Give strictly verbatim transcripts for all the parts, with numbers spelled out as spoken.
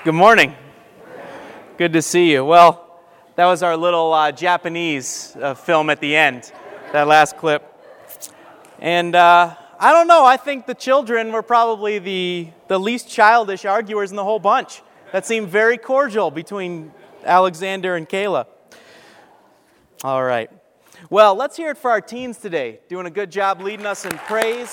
Good morning. Good to see you. Well, that was our little uh, Japanese uh, film at the end, that last clip. And uh, I don't know, I think the children were probably the, the least childish arguers in the whole bunch. That seemed very cordial between Alexander and Kayla. All right. Well, let's hear it for our teens today. Doing a good job leading us in praise.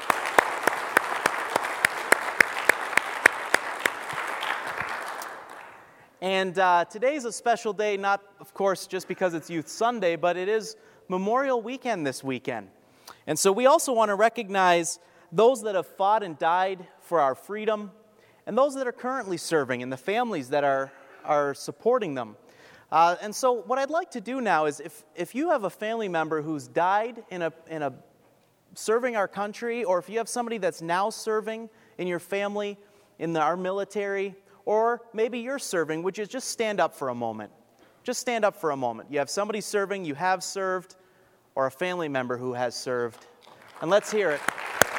And uh, today's a special day, not, of course, just because it's Youth Sunday, but it is Memorial Weekend this weekend. And so we also want to recognize those that have fought and died for our freedom, and those that are currently serving, and the families that are, are supporting them. Uh, and so what I'd like to do now is, if, if you have a family member who's died in a, in a serving our country, or if you have somebody that's now serving in your family, in the, our military, or maybe you're serving, would you just stand up for a moment? Just stand up for a moment. You have somebody serving, you have served, or a family member who has served. And let's hear it.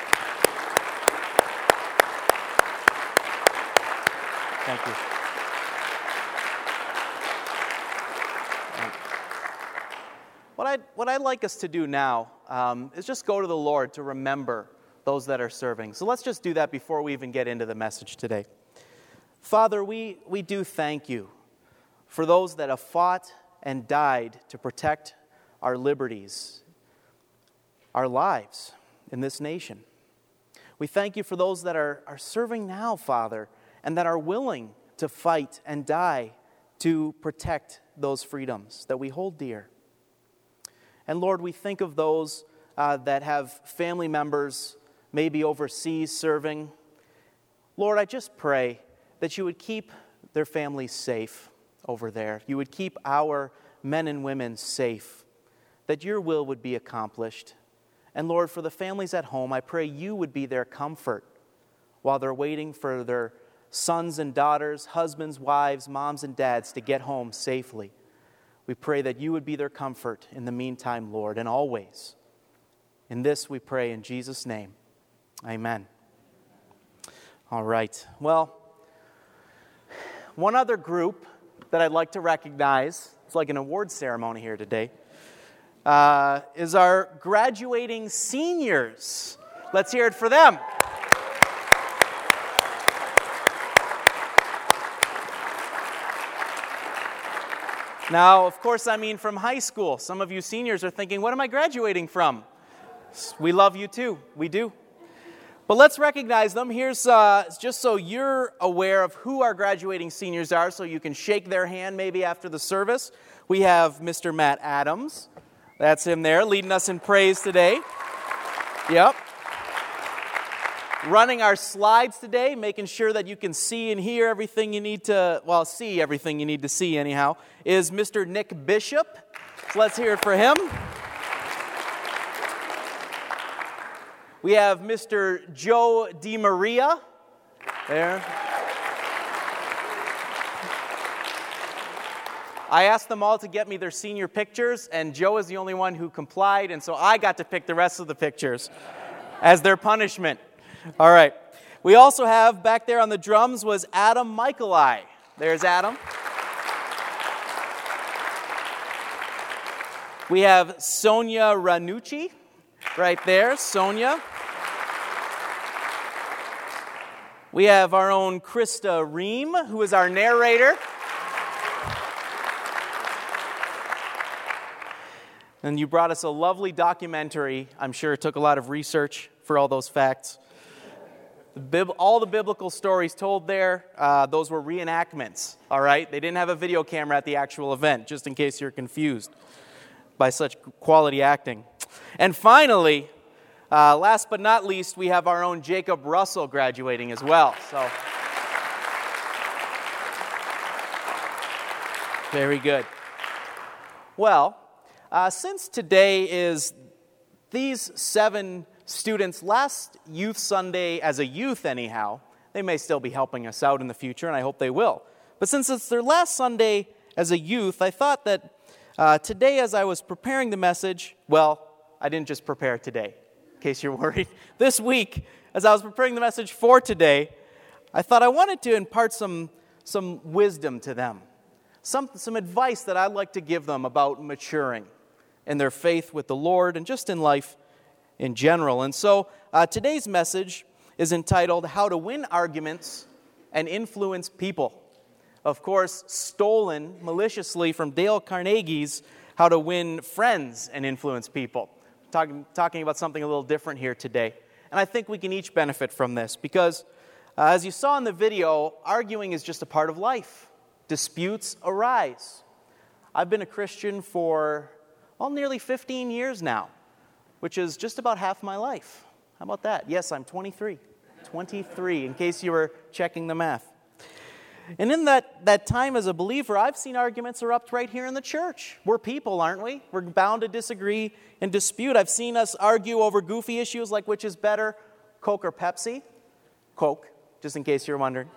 Thank you. What I'd, what I'd like us to do now um, is just go to the Lord to remember those that are serving. So let's just do that before we even get into the message today. Father, we, we do thank you for those that have fought and died to protect our liberties, our lives in this nation. We thank you for those that are, are serving now, Father, and that are willing to fight and die to protect those freedoms that we hold dear. And Lord, we think of those uh, that have family members maybe overseas serving. Lord, I just pray that you would keep their families safe over there. You would keep our men and women safe, that your will would be accomplished. And Lord, for the families at home, I pray you would be their comfort while they're waiting for their sons and daughters, husbands, wives, moms and dads to get home safely. We pray that you would be their comfort in the meantime, Lord, and always. In this we pray in Jesus' name. Amen. All right. Well, one other group that I'd like to recognize, it's like an award ceremony here today, uh, is our graduating seniors. Let's hear it for them. Now, of course, I mean from high school. Some of you seniors are thinking, what am I graduating from? We love you too. We do. But let's recognize them. Here's uh, just so you're aware of who our graduating seniors are, so you can shake their hand maybe after the service. We have Mister Matt Adams. That's him there, leading us in praise today. Yep. Running our slides today, making sure that you can see and hear everything you need to, well, see everything you need to see anyhow, is Mister Nick Bishop. So let's hear it for him. We have Mister Joe DiMaria there. I asked them all to get me their senior pictures, and Joe is the only one who complied, and so I got to pick the rest of the pictures as their punishment. All right. We also have, back there on the drums, was Adam Michaeli. There's Adam. We have Sonia Ranucci. Right there, Sonia. We have our own Krista Ream, who is our narrator. And you brought us a lovely documentary. I'm sure it took a lot of research for all those facts. The bib- all the biblical stories told there, uh, those were reenactments, all right? They didn't have a video camera at the actual event, just in case you're confused by such quality acting. And finally, uh, last but not least, we have our own Jacob Russell graduating as well. So, very good. Well, uh, since today is these seven students' last Youth Sunday as a youth anyhow, they may still be helping us out in the future, and I hope they will. But since it's their last Sunday as a youth, I thought that Uh, today, as I was preparing the message, well, I didn't just prepare today, in case you're worried. This week, as I was preparing the message for today, I thought I wanted to impart some some wisdom to them, some, some advice that I'd like to give them about maturing in their faith with the Lord and just in life in general. And so uh, today's message is entitled, How to Win Arguments and Influence People. Of course, stolen maliciously from Dale Carnegie's How to Win Friends and Influence People. Talking, talking about something a little different here today. And I think we can each benefit from this because, uh, as you saw in the video, arguing is just a part of life. Disputes arise. I've been a Christian for, well, nearly fifteen years now, which is just about half my life. How about that? Yes, I'm twenty-three. twenty-three, in case you were checking the math. And in that, that time as a believer, I've seen arguments erupt right here in the church. We're people, aren't we? We're bound to disagree and dispute. I've seen us argue over goofy issues like which is better, Coke or Pepsi? Coke, just in case you're wondering.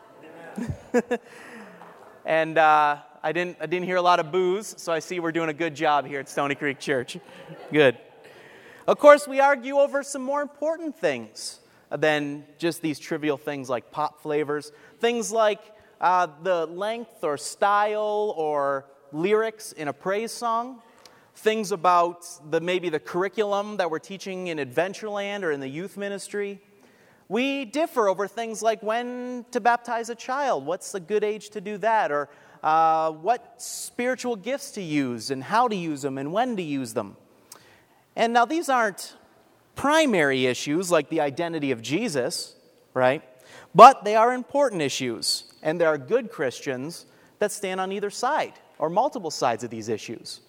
and uh, I didn't I didn't hear a lot of boos, so I see we're doing a good job here at Stony Creek Church. Good. Of course, we argue over some more important things than just these trivial things like pop flavors. Things like Uh, the length or style or lyrics in a praise song, things about the maybe the curriculum that we're teaching in Adventureland or in the youth ministry. We differ over things like when to baptize a child, what's a good age to do that, or uh, what spiritual gifts to use and how to use them and when to use them. And now these aren't primary issues like the identity of Jesus, right? But they are important issues. And there are good Christians that stand on either side or multiple sides of these issues.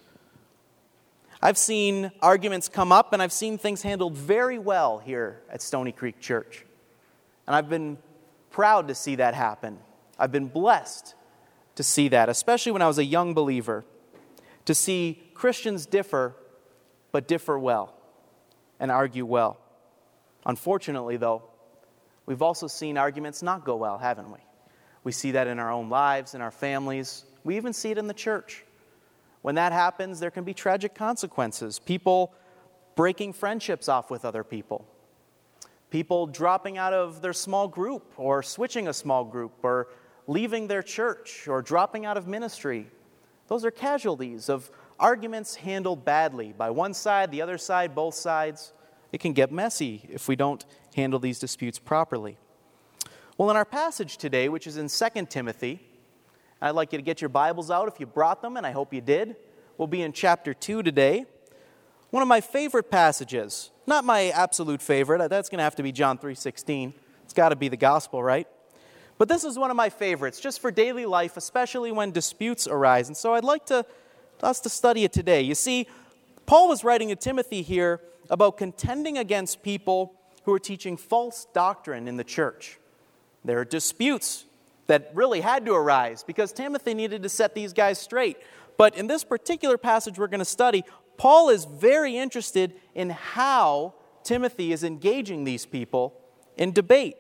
I've seen arguments come up and I've seen things handled very well here at Stony Creek Church. And I've been proud to see that happen. I've been blessed to see that, especially when I was a young believer, to see Christians differ, but differ well and argue well. Unfortunately, though, we've also seen arguments not go well, haven't we? We see that in our own lives, in our families. We even see it in the church. When that happens, there can be tragic consequences. People breaking friendships off with other people. People dropping out of their small group or switching a small group or leaving their church or dropping out of ministry. Those are casualties of arguments handled badly by one side, the other side, both sides. It can get messy if we don't handle these disputes properly. Well, in our passage today, which is in Second Timothy, I'd like you to get your Bibles out if you brought them, and I hope you did. We'll be in chapter two today. One of my favorite passages, not my absolute favorite, that's going to have to be John three sixteen. It's got to be the gospel, right? But this is one of my favorites, just for daily life, especially when disputes arise. And so I'd like to, us to study it today. You see, Paul was writing to Timothy here about contending against people who are teaching false doctrine in the church. There are disputes that really had to arise because Timothy needed to set these guys straight. But in this particular passage we're going to study, Paul is very interested in how Timothy is engaging these people in debate.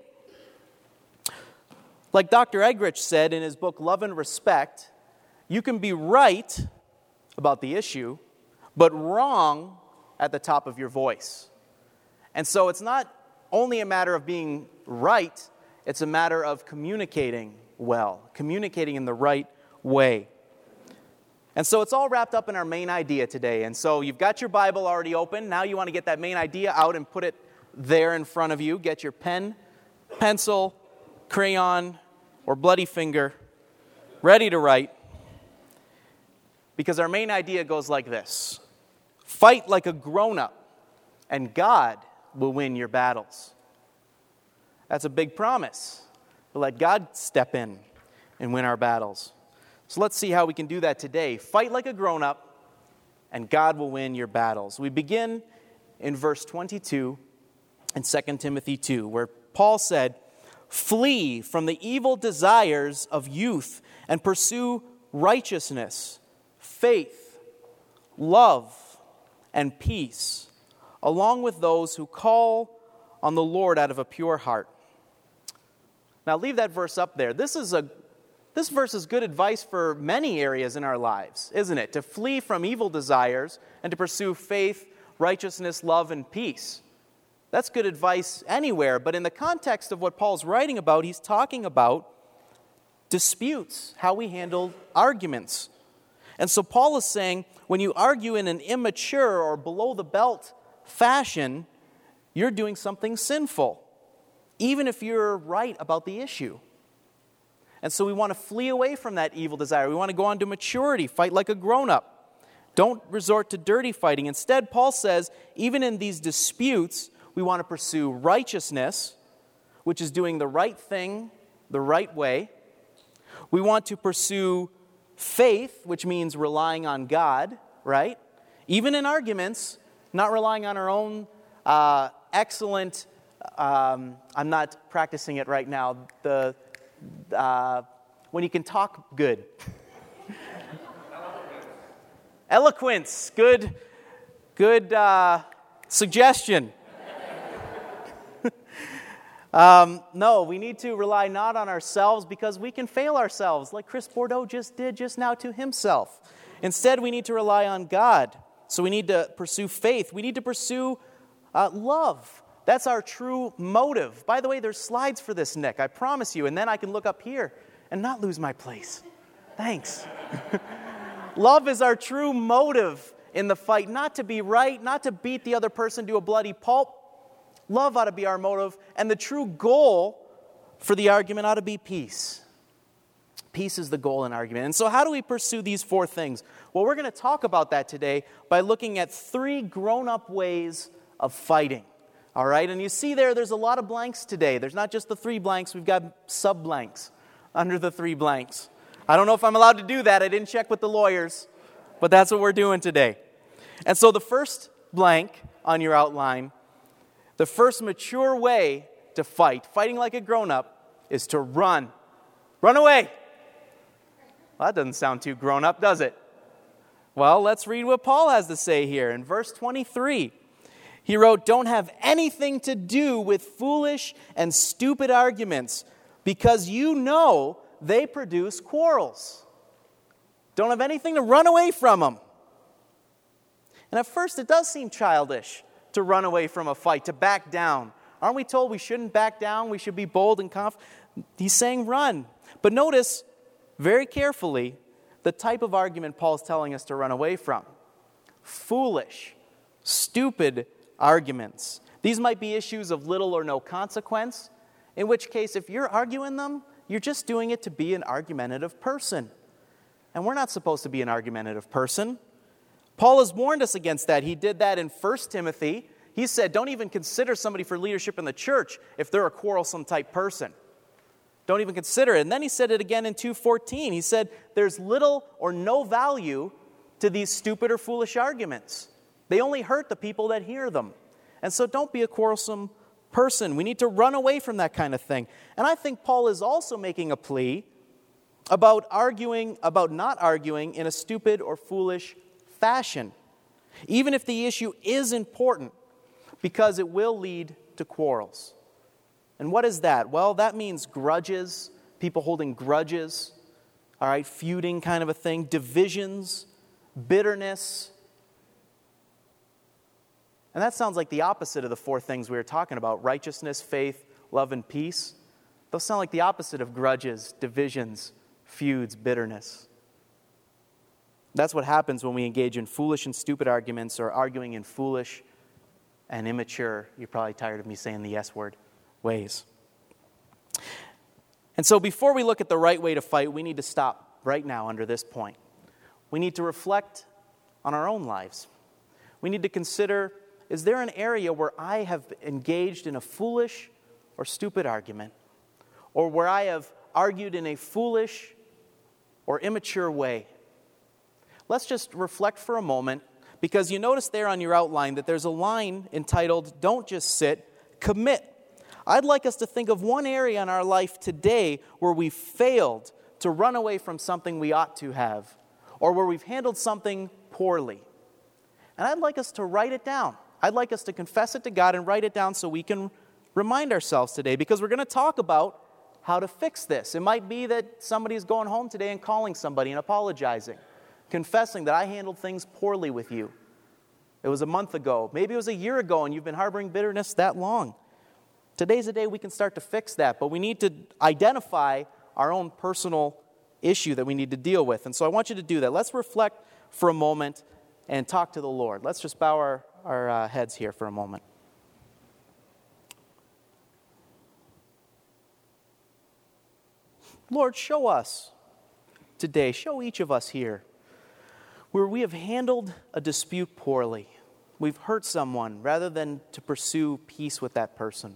Like Doctor Egrich said in his book, Love and Respect, you can be right about the issue, but wrong at the top of your voice. And so it's not only a matter of being right, it's a matter of communicating well, communicating in the right way. And so it's all wrapped up in our main idea today. And so you've got your Bible already open. Now you want to get that main idea out and put it there in front of you. Get your pen, pencil, crayon, or bloody finger ready to write. Because our main idea goes like this. Fight like a grown-up, and God will win your battles. That's a big promise. We'll let God step in and win our battles. So let's see how we can do that today. Fight like a grown-up, and God will win your battles. We begin in verse twenty-two in Second Timothy two, where Paul said, "Flee from the evil desires of youth and pursue righteousness, faith, love, and peace, along with those who call on the Lord out of a pure heart." Now leave that verse up there. This is a this verse is good advice for many areas in our lives, isn't it? To flee from evil desires and to pursue faith, righteousness, love, and peace. That's good advice anywhere, but in the context of what Paul's writing about, he's talking about disputes, how we handle arguments. And so Paul is saying, when you argue in an immature or below-the-belt fashion, you're doing something sinful, even if you're right about the issue. And so we want to flee away from that evil desire. We want to go on to maturity, fight like a grown-up. Don't resort to dirty fighting. Instead, Paul says, even in these disputes, we want to pursue righteousness, which is doing the right thing the right way. We want to pursue faith, which means relying on God, right? Even in arguments, not relying on our own uh, excellent, um, I'm not practicing it right now, the uh, when you can talk good. Eloquence, good, good uh, suggestion. Um, no, we need to rely not on ourselves because we can fail ourselves like Chris Bordeaux just did just now to himself. Instead, we need to rely on God. So we need to pursue faith. We need to pursue uh, love. That's our true motive. By the way, there's slides for this, Nick, I promise you. And then I can look up here and not lose my place. Thanks. Love is our true motive in the fight. Not to be right, not to beat the other person to a bloody pulp. Love ought to be our motive, and the true goal for the argument ought to be peace. Peace is the goal in argument. And so how do we pursue these four things? Well, we're going to talk about that today by looking at three grown-up ways of fighting. All right? And you see there, there's a lot of blanks today. There's not just the three blanks. We've got sub-blanks under the three blanks. I don't know if I'm allowed to do that. I didn't check with the lawyers, but that's what we're doing today. And so the first blank on your outline, the first mature way to fight, fighting like a grown-up, is to run. Run away. Well, that doesn't sound too grown-up, does it? Well, let's read what Paul has to say here. In verse twenty-three, he wrote, "Don't have anything to do with foolish and stupid arguments, because you know they produce quarrels." Don't have anything to run away from them. And at first, it does seem childish to run away from a fight, to back down. Aren't we told we shouldn't back down? We should be bold and confident. He's saying run. But notice very carefully the type of argument Paul's telling us to run away from. Foolish, stupid arguments. These might be issues of little or no consequence, in which case if you're arguing them, you're just doing it to be an argumentative person. And we're not supposed to be an argumentative person. Paul has warned us against that. He did that in First Timothy. He said, don't even consider somebody for leadership in the church if they're a quarrelsome type person. Don't even consider it. And then he said it again in two fourteen. He said, there's little or no value to these stupid or foolish arguments. They only hurt the people that hear them. And so don't be a quarrelsome person. We need to run away from that kind of thing. And I think Paul is also making a plea about arguing, about not arguing in a stupid or foolish fashion, even if the issue is important, because it will lead to quarrels. And what is that? Well, that means grudges, people holding grudges, all right, feuding kind of a thing, divisions, bitterness. And that sounds like the opposite of the four things we were talking about: righteousness, faith, love, and peace. Those sound like the opposite of grudges, divisions, feuds, bitterness. That's what happens when we engage in foolish and stupid arguments, or arguing in foolish and immature, you're probably tired of me saying the S word, ways. And so before we look at the right way to fight, we need to stop right now under this point. We need to reflect on our own lives. We need to consider, is there an area where I have engaged in a foolish or stupid argument, or where I have argued in a foolish or immature way? Let's just reflect for a moment, because you notice there on your outline that there's a line entitled, "Don't just sit, commit." I'd like us to think of one area in our life today where we've failed to run away from something we ought to have, or where we've handled something poorly. And I'd like us to write it down. I'd like us to confess it to God and write it down so we can remind ourselves today, because we're going to talk about how to fix this. It might be that somebody's going home today and calling somebody and apologizing, confessing that I handled things poorly with you. It was a month ago. Maybe it was a year ago and you've been harboring bitterness that long. Today's a day we can start to fix that, but we need to identify our own personal issue that we need to deal with. And so I want you to do that. Let's reflect for a moment and talk to the Lord. Let's just bow our, our uh, heads here for a moment. Lord, show us today, show each of us here, where we have handled a dispute poorly. We've hurt someone rather than to pursue peace with that person.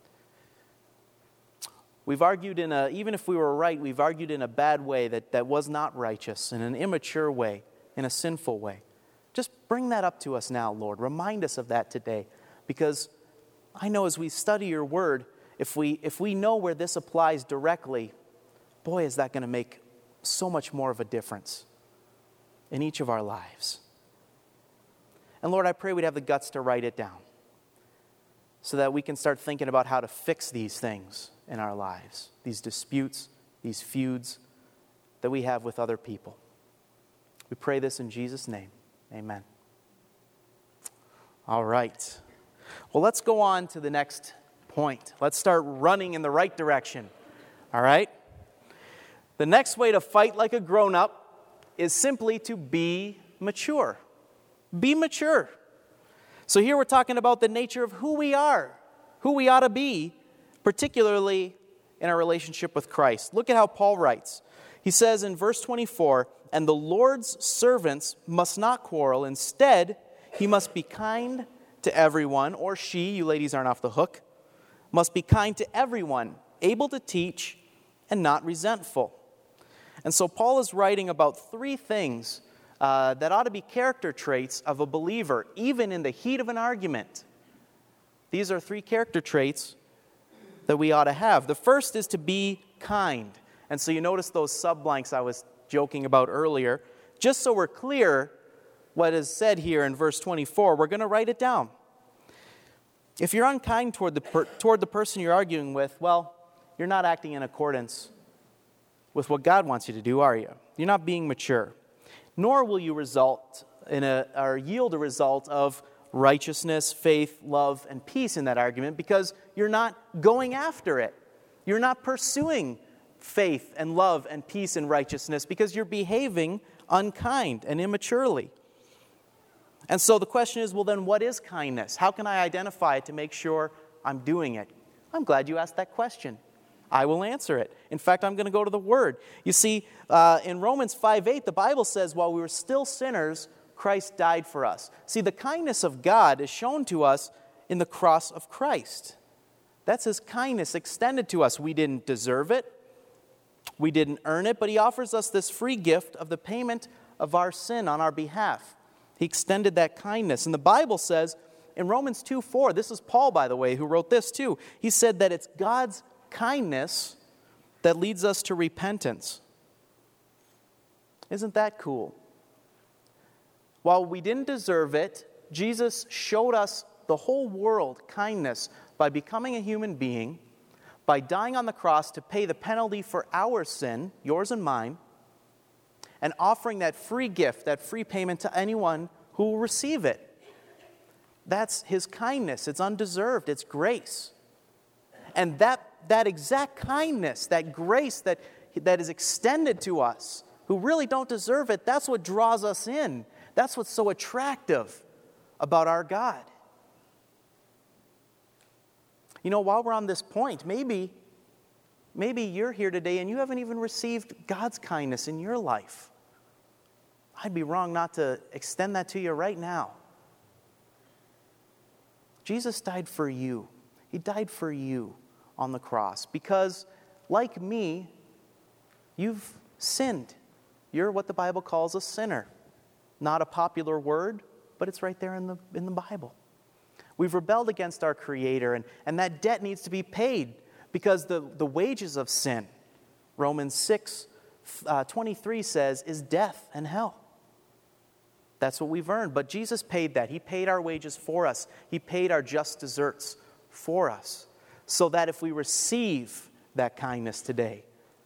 We've argued in a, even if we were right, we've argued in a bad way that, that was not righteous, in an immature way, in a sinful way. Just bring that up to us now, Lord. Remind us of that today. Because I know as we study your word, if we, if we know where this applies directly, boy, is that going to make so much more of a difference in each of our lives. And Lord, I pray we'd have the guts to write it down so that we can start thinking about how to fix these things in our lives, these disputes, these feuds that we have with other people. We pray this in Jesus' name. Amen. All right. Well, let's go on to the next point. Let's start running in the right direction. All right? The next way to fight like a grown-up is simply to be mature. Be mature. So here we're talking about the nature of who we are, who we ought to be, particularly in our relationship with Christ. Look at how Paul writes. He says in verse twenty-four, "And the Lord's servants must not quarrel. Instead, he must be kind to everyone," or she, you ladies aren't off the hook, "must be kind to everyone, able to teach, and not resentful." And so Paul is writing about three things uh, that ought to be character traits of a believer, even in the heat of an argument. These are three character traits that we ought to have. The first is to be kind. And so you notice those sub-blanks I was joking about earlier. Just so we're clear what is said here in verse twenty-four, we're going to write it down. If you're unkind toward the per- toward the person you're arguing with, well, you're not acting in accordance with what God wants you to do, are you? You're not being mature. Nor will you result in a or yield a result of righteousness, faith, love, and peace in that argument because you're not going after it. You're not pursuing faith and love and peace and righteousness because you're behaving unkind and immaturely. And so the question is, well then what is kindness? How can I identify it to make sure I'm doing it? I'm glad you asked that question. I will answer it. In fact, I'm going to go to the Word. You see, uh, in Romans five eight, the Bible says, while we were still sinners, Christ died for us. See, the kindness of God is shown to us in the cross of Christ. That's His kindness extended to us. We didn't deserve it. We didn't earn it, but He offers us this free gift of the payment of our sin on our behalf. He extended that kindness. And the Bible says in Romans two four, this is Paul, by the way, who wrote this too. He said that it's God's kindness that leads us to repentance. Isn't that cool? While we didn't deserve it, Jesus showed us the whole world kindness by becoming a human being, by dying on the cross to pay the penalty for our sin, yours and mine, and offering that free gift, that free payment to anyone who will receive it. That's His kindness. It's undeserved. It's grace. And that, that exact kindness, that grace that, that is extended to us, who really don't deserve it, that's what draws us in. That's what's so attractive about our God. You know, while we're on this point, maybe, maybe you're here today and you haven't even received God's kindness in your life. I'd be wrong not to extend that to you right now. Jesus died for you. He died for you on the cross because, like me, you've sinned. You're what the Bible calls a sinner. Not a popular word, but it's right there in the, in the Bible. We've rebelled against our Creator, and, and that debt needs to be paid because the, the wages of sin, Romans six twenty-three says, is death and hell. That's what we've earned. But Jesus paid that. He paid our wages for us. He paid our just deserts for us. So that if we receive that kindness today,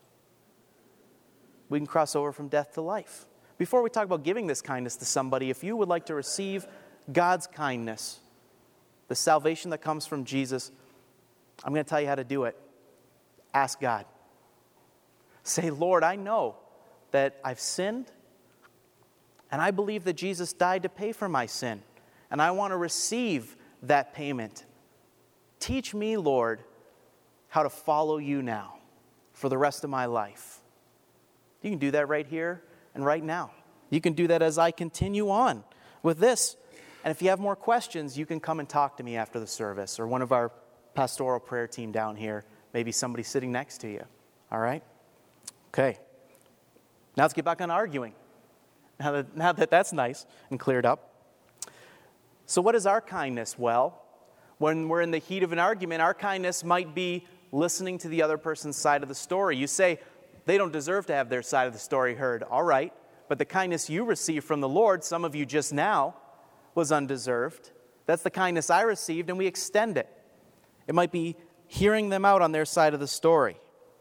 we can cross over from death to life. Before we talk about giving this kindness to somebody, if you would like to receive God's kindness, the salvation that comes from Jesus, I'm going to tell you how to do it. Ask God. Say, Lord, I know that I've sinned, and I believe that Jesus died to pay for my sin, and I want to receive that payment. Teach me, Lord, how to follow you now for the rest of my life. You can do that right here and right now. You can do that as I continue on with this. And if you have more questions, you can come and talk to me after the service, or one of our pastoral prayer team down here, maybe somebody sitting next to you. All right? Okay. Now let's get back on arguing. Now that, now that that's nice and cleared up. So what is our kindness? Well, when we're in the heat of an argument, our kindness might be listening to the other person's side of the story. You say, they don't deserve to have their side of the story heard. All right. But the kindness you receive from the Lord, some of you just now, was undeserved. That's the kindness I received, and we extend it. It might be hearing them out on their side of the story.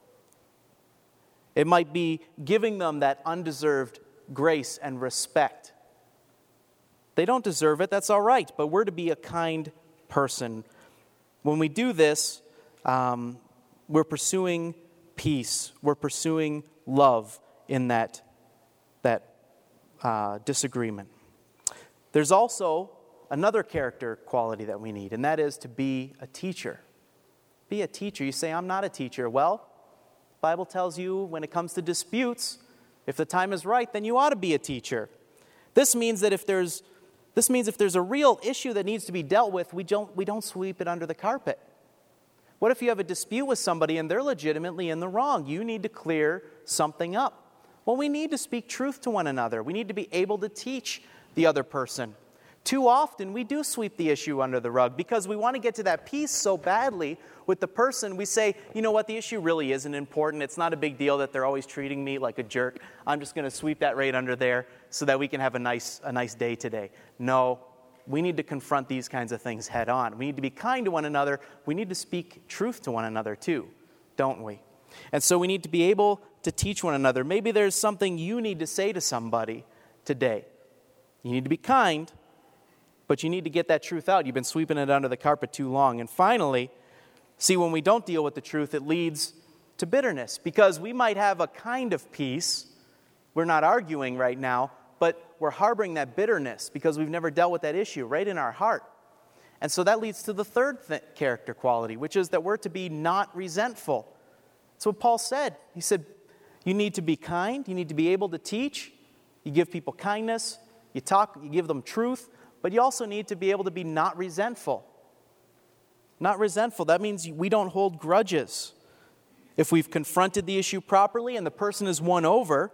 It might be giving them that undeserved grace and respect. They don't deserve it, that's all right, but we're to be a kind person. When we do this, um, we're pursuing peace. We're pursuing love in that, that uh, disagreement. There's also another character quality that we need, and that is to be a teacher. Be a teacher. You say, I'm not a teacher. Well, the Bible tells you when it comes to disputes, if the time is right, then you ought to be a teacher. This means that if there's this means if there's a real issue that needs to be dealt with, we don't we don't sweep it under the carpet. What if you have a dispute with somebody and they're legitimately in the wrong? You need to clear something up. Well, we need to speak truth to one another. We need to be able to teach the other person. Too often, we do sweep the issue under the rug because we want to get to that peace so badly with the person. We say, you know what, the issue really isn't important. It's not a big deal that they're always treating me like a jerk. I'm just going to sweep that right under there so that we can have a nice, a nice day today. No, we need to confront these kinds of things head on. We need to be kind to one another. We need to speak truth to one another too, don't we? And so we need to be able to teach one another. Maybe there's something you need to say to somebody today. You need to be kind, but you need to get that truth out. You've been sweeping it under the carpet too long. And finally, see, when we don't deal with the truth, it leads to bitterness. Because we might have a kind of peace. We're not arguing right now, but we're harboring that bitterness because we've never dealt with that issue right in our heart. And so that leads to the third th- character quality, which is that we're to be not resentful. That's what Paul said. He said, you need to be kind. You need to be able to teach. You give people kindness. You talk, you give them truth, but you also need to be able to be not resentful. Not resentful. That means we don't hold grudges. If we've confronted the issue properly and the person is won over,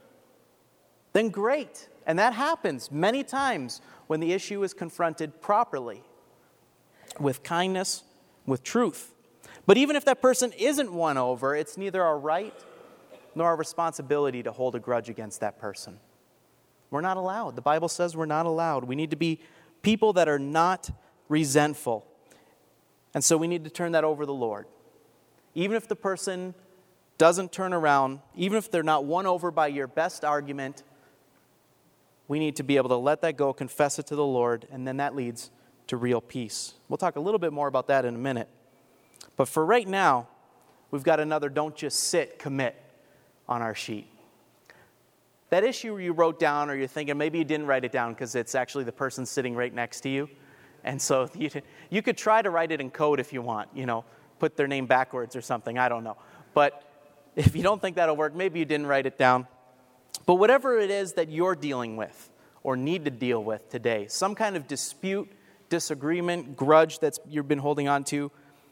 then great. And that happens many times when the issue is confronted properly, with kindness, with truth. But even if that person isn't won over, it's neither our right nor our responsibility to hold a grudge against that person. We're not allowed. The Bible says we're not allowed. We need to be people that are not resentful. And so we need to turn that over to the Lord. Even if the person doesn't turn around, even if they're not won over by your best argument, we need to be able to let that go, confess it to the Lord, and then that leads to real peace. We'll talk a little bit more about that in a minute. But for right now, we've got another don't just sit, commit on our sheet. That issue you wrote down, or you're thinking maybe you didn't write it down because it's actually the person sitting right next to you. And so you, you could try to write it in code if you want, you know, put their name backwards or something, I don't know. But if you don't think that'll work, maybe you didn't write it down. But whatever it is that you're dealing with or need to deal with today, some kind of dispute, disagreement, grudge that you've been holding on to,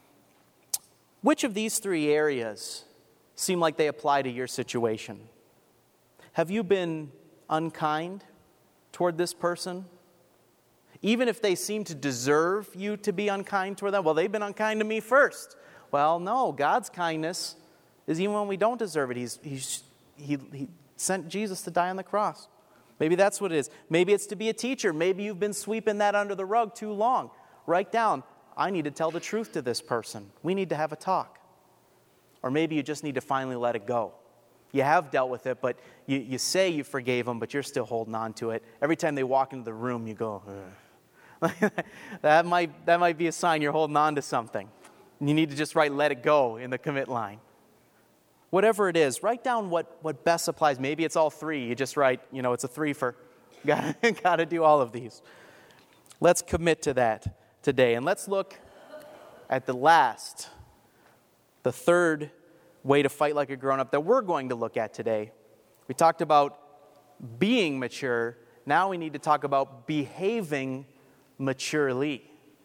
which of these three areas seem like they apply to your situation? Have you been unkind toward this person? Even if they seem to deserve you to be unkind toward them? Well, they've been unkind to me first. Well, no, God's kindness is even when we don't deserve it. He's, he's, he, he sent Jesus to die on the cross. Maybe that's what it is. Maybe it's to be a teacher. Maybe you've been sweeping that under the rug too long. Write down, I need to tell the truth to this person. We need to have a talk. Or maybe you just need to finally let it go. You have dealt with it, but you, you say you forgave them, but you're still holding on to it. Every time they walk into the room, you go, ugh. that might that might be a sign you're holding on to something. You need to just write let it go in the commit line. Whatever it is, write down what, what best applies. Maybe it's all three. You just write, you know, it's a three for, got got to do all of these. Let's commit to that today. And let's look at the last, the third way to fight like a grown-up that we're going to look at today. We talked about being mature. Now we need to talk about behaving maturely.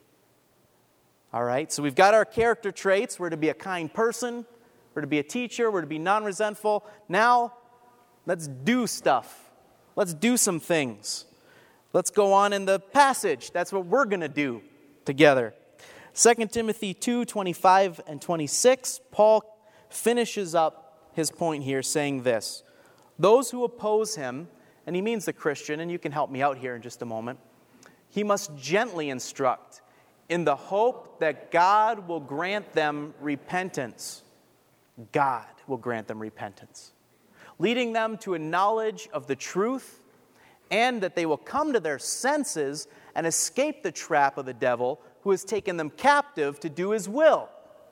All right, so we've got our character traits. We're to be a kind person. We're to be a teacher. We're to be non-resentful. Now, let's do stuff. Let's do some things. Let's go on in the passage. That's what we're going to do together. Second Timothy two, twenty-five and twenty-six, Paul finishes up his point here saying this. Those who oppose him, and he means the Christian, and you can help me out here in just a moment, he must gently instruct in the hope that God will grant them repentance. God will grant them repentance, leading them to a knowledge of the truth, and that they will come to their senses and escape the trap of the devil who has taken them captive to do his will.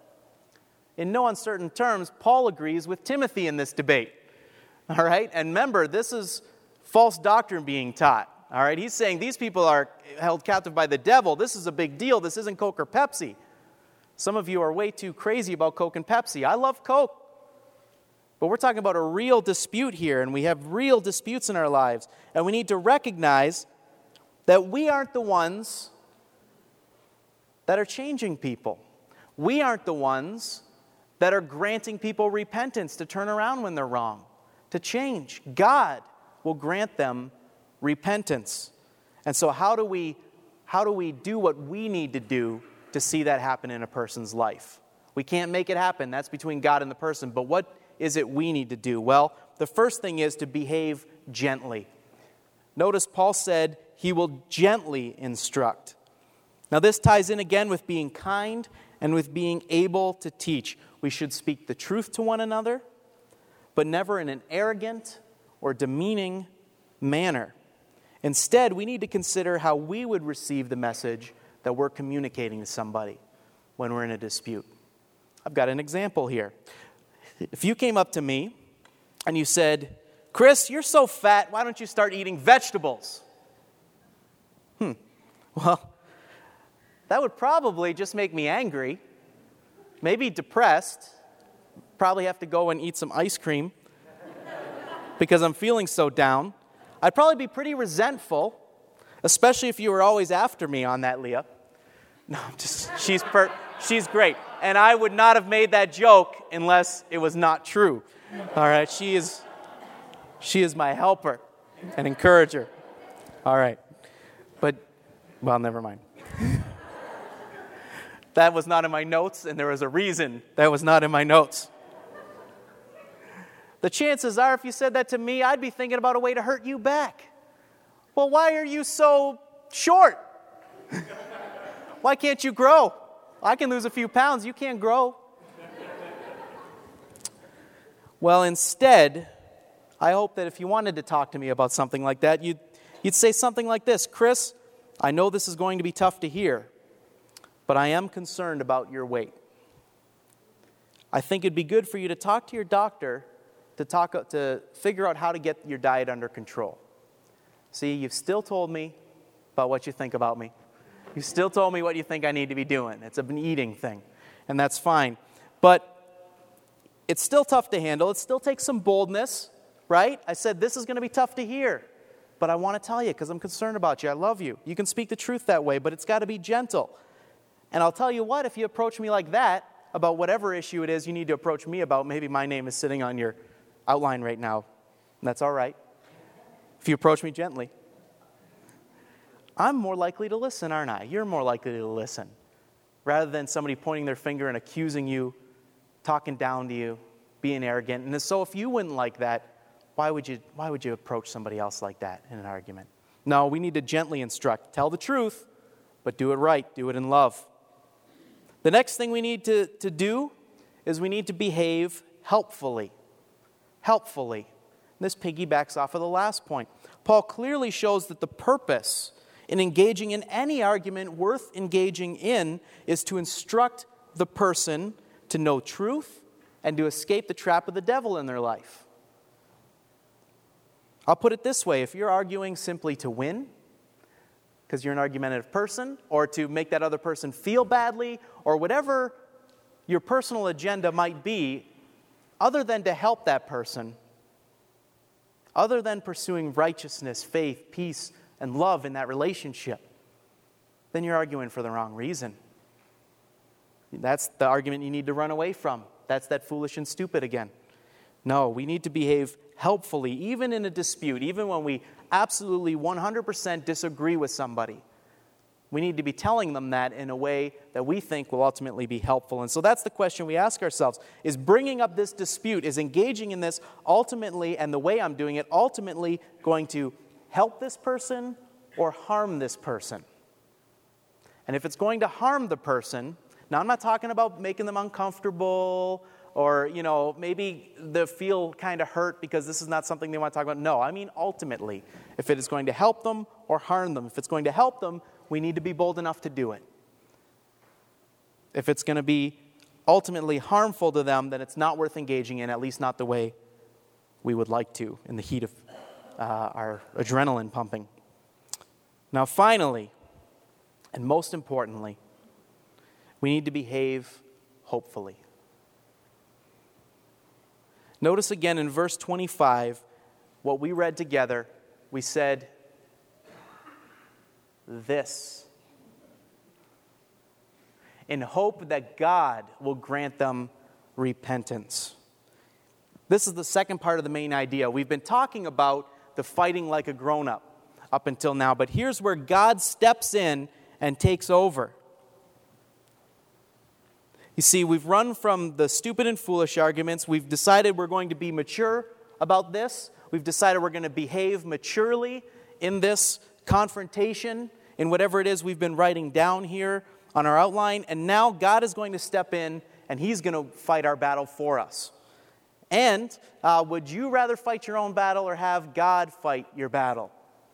In no uncertain terms, Paul agrees with Timothy in this debate. All right? And remember, this is false doctrine being taught. All right? He's saying these people are held captive by the devil. This is a big deal. This isn't Coke or Pepsi. Some of you are way too crazy about Coke and Pepsi. I love Coke. But we're talking about a real dispute here, and we have real disputes in our lives. And we need to recognize that we aren't the ones that are changing people. We aren't the ones that are granting people repentance to turn around when they're wrong, to change. God will grant them repentance. And so how do we, how do we do what we need to do to see that happen in a person's life? We can't make it happen. That's between God and the person. But what is it we need to do? Well, the first thing is to behave gently. Notice Paul said he will gently instruct. Now this ties in again with being kind and with being able to teach. We should speak the truth to one another, but never in an arrogant or demeaning manner. Instead, we need to consider how we would receive the message that we're communicating to somebody when we're in a dispute. I've got an example here. If you came up to me and you said, Chris, you're so fat, why don't you start eating vegetables? Hmm, well, that would probably just make me angry, maybe depressed, probably have to go and eat some ice cream because I'm feeling so down. I'd probably be pretty resentful, especially if you were always after me on that, Leah. No, I'm just, she's per, she's great. And I would not have made that joke unless it was not true. All right, she is, she is my helper and encourager. All right, but, well, never mind. That was not in my notes, and there was a reason that was not in my notes. The chances are, if you said that to me, I'd be thinking about a way to hurt you back. Well, why are you so short? Why can't you grow? I can lose a few pounds. You can't grow. Well, instead, I hope that if you wanted to talk to me about something like that, you'd, you'd say something like this. Chris, I know this is going to be tough to hear, but I am concerned about your weight. I think it'd be good for you to talk to your doctor to talk to figure out how to get your diet under control. See, you've still told me about what you think about me. You still told me what you think I need to be doing. It's an eating thing, and that's fine. But it's still tough to handle. It still takes some boldness, right? I said this is going to be tough to hear, but I want to tell you because I'm concerned about you. I love you. You can speak the truth that way, but it's got to be gentle. And I'll tell you what, if you approach me like that about whatever issue it is you need to approach me about, maybe my name is sitting on your outline right now. That's all right. If you approach me gently, I'm more likely to listen, aren't I? You're more likely to listen. Rather than somebody pointing their finger and accusing you, talking down to you, being arrogant. And so if you wouldn't like that, why would you, why would you approach somebody else like that in an argument? No, we need to gently instruct. Tell the truth, but do it right. Do it in love. The next thing we need to, to do is we need to behave helpfully. Helpfully. And this piggybacks off of the last point. Paul clearly shows that the purpose in engaging in any argument worth engaging in is to instruct the person to know truth and to escape the trap of the devil in their life. I'll put it this way. If you're arguing simply to win, because you're an argumentative person, or to make that other person feel badly, or whatever your personal agenda might be, other than to help that person, other than pursuing righteousness, faith, peace, and love in that relationship, then you're arguing for the wrong reason. That's the argument you need to run away from. That's that foolish and stupid again. No, we need to behave helpfully, even in a dispute, even when we absolutely one hundred percent disagree with somebody. We need to be telling them that in a way that we think will ultimately be helpful. And so that's the question we ask ourselves. Is bringing up this dispute, is engaging in this ultimately, and the way I'm doing it, ultimately going to help this person or harm this person? And if it's going to harm the person, now I'm not talking about making them uncomfortable or, you know, maybe they feel kind of hurt because this is not something they want to talk about. No, I mean ultimately, if it is going to help them or harm them. If it's going to help them, we need to be bold enough to do it. If it's going to be ultimately harmful to them, then it's not worth engaging in, at least not the way we would like to in the heat of uh, our adrenaline pumping. Now finally, and most importantly, we need to behave hopefully. Notice again in verse twenty-five, what we read together, we said, this, in hope that God will grant them repentance. This is the second part of the main idea. We've been talking about the fighting like a grown-up up until now, but here's where God steps in and takes over. You see, we've run from the stupid and foolish arguments. We've decided we're going to be mature about this. We've decided we're going to behave maturely in this confrontation, in whatever it is we've been writing down here on our outline. And now God is going to step in and He's going to fight our battle for us. And uh, would you rather fight your own battle or have God fight your battle?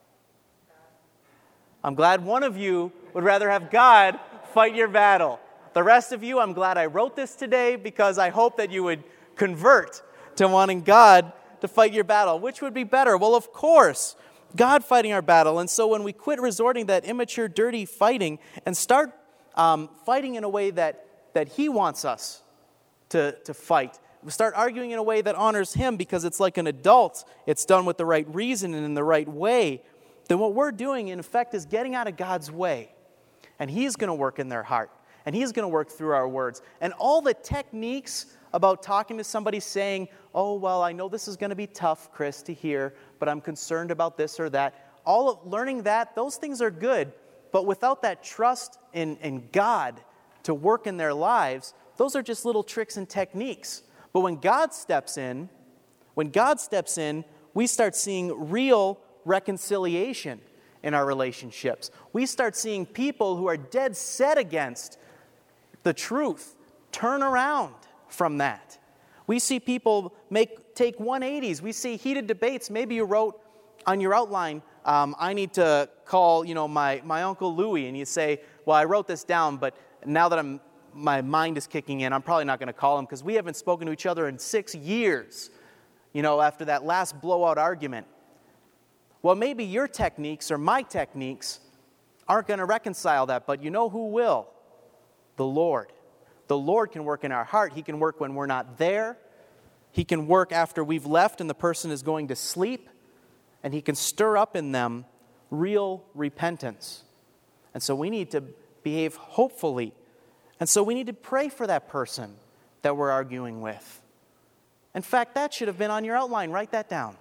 I'm glad one of you would rather have God fight your battle. The rest of you, I'm glad I wrote this today because I hope that you would convert to wanting God to fight your battle. Which would be better? Well, of course, God fighting our battle. And so when we quit resorting to that immature, dirty fighting and start um, fighting in a way that, that He wants us to, to fight, we start arguing in a way that honors Him because it's like an adult, it's done with the right reason and in the right way, then what we're doing, in effect, is getting out of God's way. And He's going to work in their heart. And He's going to work through our words. And all the techniques about talking to somebody saying, oh, well, I know this is going to be tough, Chris, to hear, but I'm concerned about this or that. All of learning that, those things are good. But without that trust in, in God to work in their lives, those are just little tricks and techniques. But when God steps in, when God steps in, we start seeing real reconciliation in our relationships. We start seeing people who are dead set against the truth turn around from that. We see people make take one eighties. We see heated debates. Maybe you wrote on your outline, um, I need to call, you know, my, my Uncle Louie, and you say, well, I wrote this down, but now that I'm my mind is kicking in, I'm probably not going to call him because we haven't spoken to each other in six years, you know, after that last blowout argument. Well, maybe your techniques or my techniques aren't going to reconcile that, but you know who will? The Lord. The Lord can work in our heart. He can work when we're not there. He can work after we've left and the person is going to sleep. And He can stir up in them real repentance. And so we need to behave hopefully. And so we need to pray for that person that we're arguing with. In fact, that should have been on your outline. Write that down.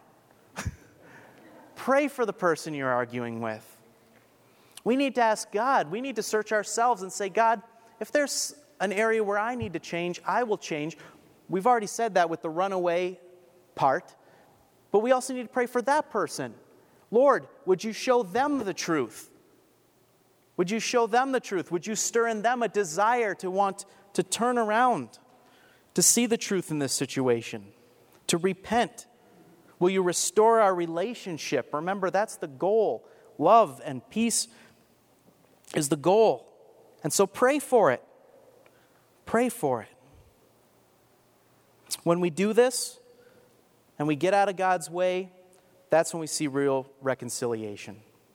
Pray for the person you're arguing with. We need to ask God. We need to search ourselves and say, God, if there's an area where I need to change, I will change. We've already said that with the runaway part. But we also need to pray for that person. Lord, would you show them the truth? Would you show them the truth? Would you stir in them a desire to want to turn around, to see the truth in this situation, to repent? Will you restore our relationship? Remember, that's the goal. Love and peace is the goal. And so pray for it. Pray for it. When we do this and we get out of God's way, that's when we see real reconciliation.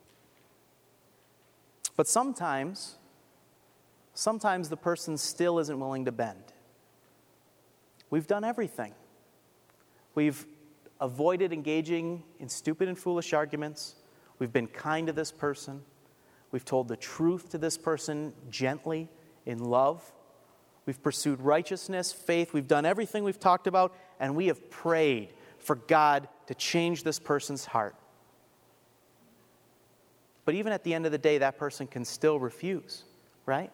But sometimes, sometimes the person still isn't willing to bend. We've done everything. We've avoided engaging in stupid and foolish arguments. We've been kind to this person. We've told the truth to this person gently, in love. We've pursued righteousness, faith. We've done everything we've talked about, and we have prayed for God to change this person's heart. But even at the end of the day, that person can still refuse, right?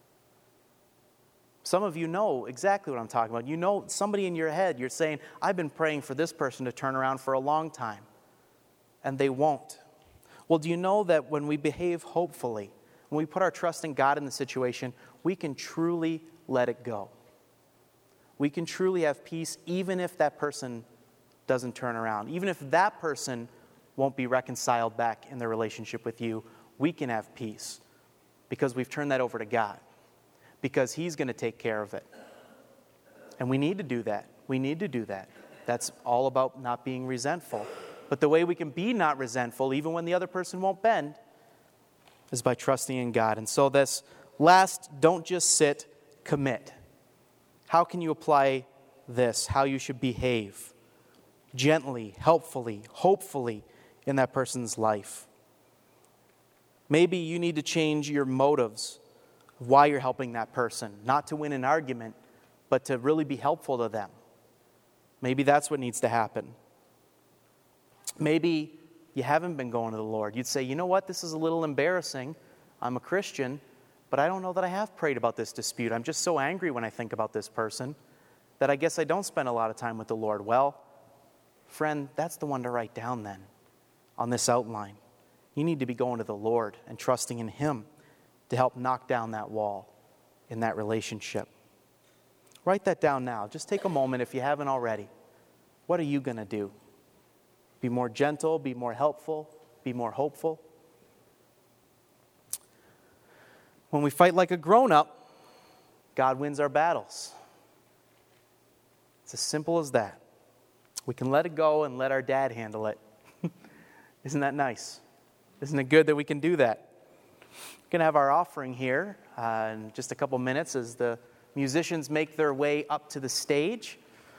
Some of you know exactly what I'm talking about. You know somebody in your head, you're saying, I've been praying for this person to turn around for a long time, and they won't. Well, do you know that when we behave hopefully, when we put our trust in God in the situation, we can truly let it go. We can truly have peace even if that person doesn't turn around. Even if that person won't be reconciled back in their relationship with you, we can have peace because we've turned that over to God, because He's going to take care of it. And we need to do that. We need to do that. That's all about not being resentful. But the way we can be not resentful, even when the other person won't bend, is by trusting in God. And so this last, don't just sit, commit. How can you apply this? How you should behave gently, helpfully, hopefully in that person's life. Maybe you need to change your motives of why you're helping that person, not to win an argument, but to really be helpful to them. Maybe that's what needs to happen. Maybe you haven't been going to the Lord. You'd say, you know what, this is a little embarrassing. I'm a Christian, but I don't know that I have prayed about this dispute. I'm just so angry when I think about this person that I guess I don't spend a lot of time with the Lord. Well, friend, that's the one to write down then on this outline. You need to be going to the Lord and trusting in Him to help knock down that wall in that relationship. Write that down now. Just take a moment if you haven't already. What are you going to do? Be more gentle, be more helpful, be more hopeful. When we fight like a grown-up, God wins our battles. It's as simple as that. We can let it go and let our dad handle it. Isn't that nice? Isn't it good that we can do that? We're going to have our offering here uh, in just a couple minutes as the musicians make their way up to the stage.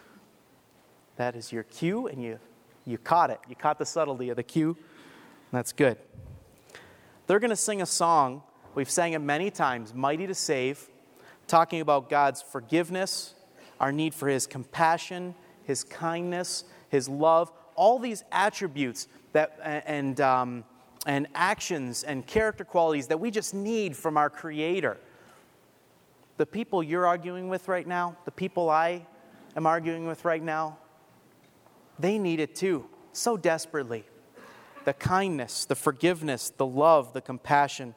That is your cue, and you you caught it. You caught the subtlety of the cue. That's good. They're going to sing a song. We've sang it many times, Mighty to Save, talking about God's forgiveness, our need for His compassion, His kindness, His love, all these attributes that and um, and actions and character qualities that we just need from our Creator. The people you're arguing with right now, the people I am arguing with right now, they need it too, so desperately. The kindness, the forgiveness, the love, the compassion.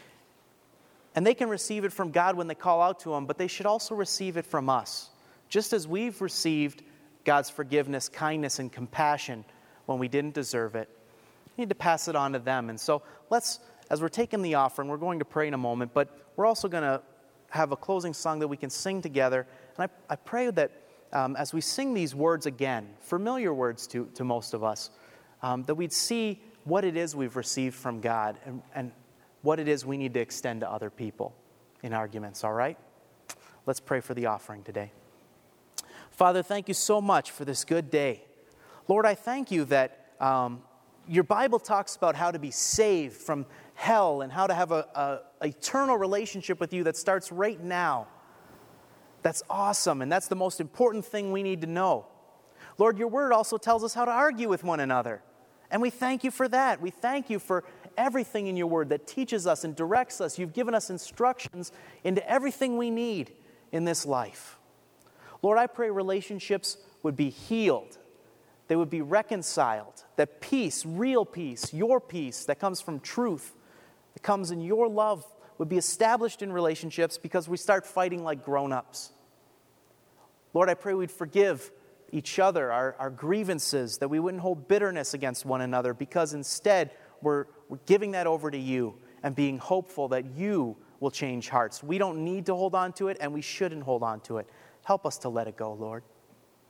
And they can receive it from God when they call out to Him, but they should also receive it from us. Just as we've received God's forgiveness, kindness, and compassion when we didn't deserve it, we need to pass it on to them. And so let's, as we're taking the offering, we're going to pray in a moment, but we're also going to have a closing song that we can sing together. And I, I pray that um, as we sing these words again, familiar words to, to most of us, um, that we'd see what it is we've received from God and, and what it is we need to extend to other people in arguments, all right? Let's pray for the offering today. Father, thank you so much for this good day. Lord, I thank you that um, your Bible talks about how to be saved from hell and how to have a, a eternal relationship with you that starts right now. That's awesome, and that's the most important thing we need to know. Lord, your word also tells us how to argue with one another, and we thank you for that. We thank you for everything in your word that teaches us and directs us. You've given us instructions into everything we need in this life. Lord, I pray relationships would be healed. They would be reconciled. That peace, real peace, your peace that comes from truth, that comes in your love, would be established in relationships because we start fighting like grown-ups. Lord, I pray we'd forgive each other, our, our grievances, that we wouldn't hold bitterness against one another because instead we're, we're giving that over to you and being hopeful that you will change hearts. We don't need to hold on to it, and we shouldn't hold on to it. Help us to let it go, Lord.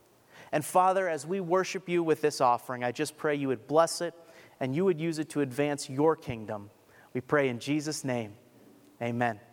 And Father, as we worship you with this offering, I just pray you would bless it and you would use it to advance your kingdom. We pray in Jesus' name. Amen.